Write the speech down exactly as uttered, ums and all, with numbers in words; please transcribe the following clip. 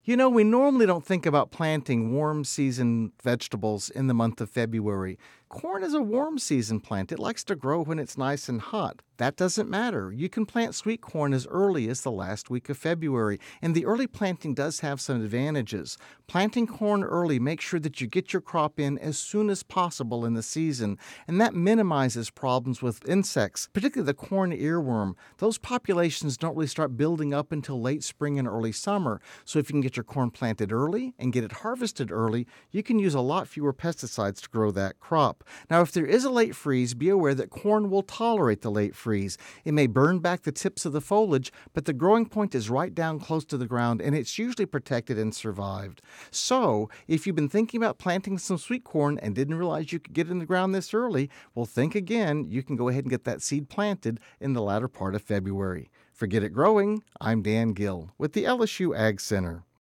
You know, we normally don't think about planting warm season vegetables in the month of February. Corn is a warm season plant. It likes to grow when it's nice and hot. That doesn't matter. You can plant sweet corn as early as the last week of February, and the early planting does have some advantages. Planting corn early makes sure that you get your crop in as soon as possible in the season, and that minimizes problems with insects, particularly the corn earworm. Those populations don't really start building up until late spring and early summer, so if you can get your corn planted early and get it harvested early, you can use a lot fewer pesticides to grow that crop. Now, if there is a late freeze, be aware that corn will tolerate the late freeze. It may burn back the tips of the foliage, but the growing point is right down close to the ground, and it's usually protected and survived. So, if you've been thinking about planting some sweet corn and didn't realize you could get in the ground this early, well, think again. You can go ahead and get that seed planted in the latter part of February. For Get It Growing, I'm Dan Gill with the L S U Ag Center.